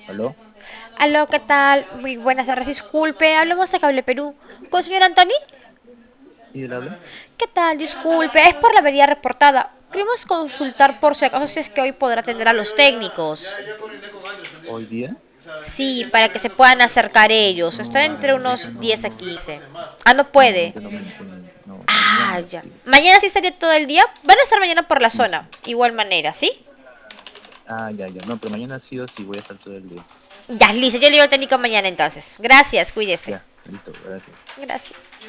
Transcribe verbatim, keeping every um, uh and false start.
¿Aló? Aló, ¿qué tal? Muy buenas tardes, disculpe, hablamos de Cable Perú. ¿Con el señor Antoni? ¿Sí, él habla? ¿Qué tal? Disculpe, es por la avería reportada. Queremos consultar por si acaso si es que hoy podrá atender a los técnicos. ¿Hoy día? Sí, para que se puedan acercar ellos. Están No, entre ahorita unos diez a no. quince. Ah, no No, puede. ahorita no me encuentro. No, Ah, mañana ya. sí. Mañana sí estaría todo el día. Van a estar mañana por la Sí, zona. sí. Igual manera, ¿sí? Ah, ya, ya. No, pero mañana sí o sí voy a estar todo el día. Ya, listo. Yo le digo al técnico mañana entonces. Gracias, cuídese. Ya, listo, gracias. Gracias.